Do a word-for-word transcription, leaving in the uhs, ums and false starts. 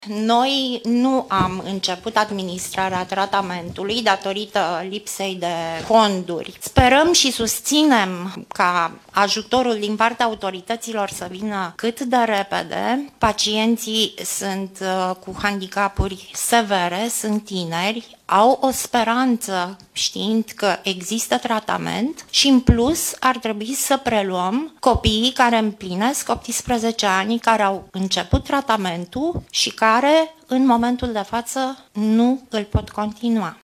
Noi nu am început administrarea tratamentului datorită lipsei de fonduri. Sperăm și susținem ca ajutorul din partea autorităților să vină cât de repede. Pacienții sunt cu handicapuri severe, sunt tineri, au o speranță știind că există tratament și în plus ar trebui să preluăm copiii care împlinesc optsprezece ani, care au început tratamentul și care în momentul de față nu îl pot continua.